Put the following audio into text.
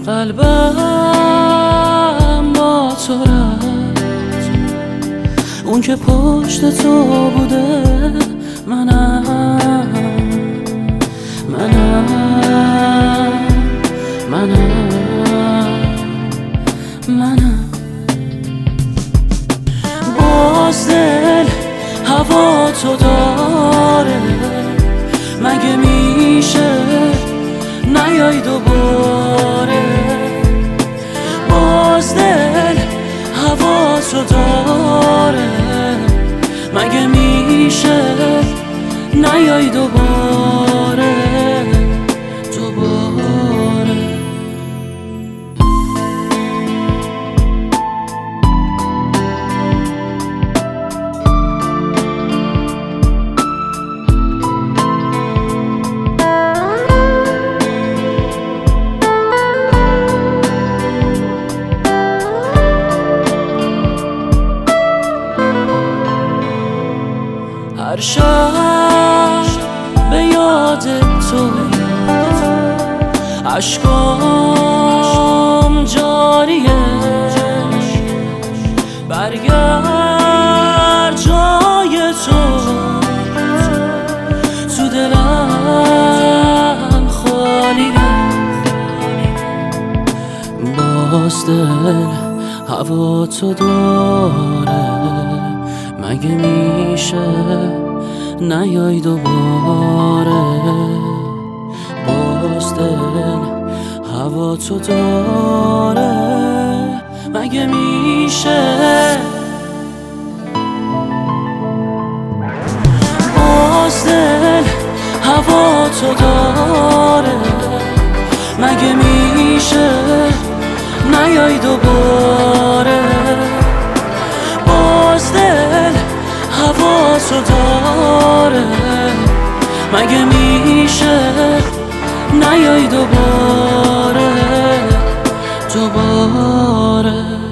قلبم با تو رفت، اون که پشت تو بوده منم باز دل هوا تو داره، مگه میشه نیای دوباره؟ باز دل هوا تو داره، مگه میشه نیای دوباره؟ هر شب به یاد تو اشکام جاریه، برگرد جای تو دلم خالیه. باز دل هوا تو داره، مگه میشه نیای دوباره؟ باز دل هوا تو داره، مگه میشه؟ باز دل هوا تو داره، مگه میشه نیای دوباره؟ باز دل هوا تو داره، مگه میشه نیای دوباره؟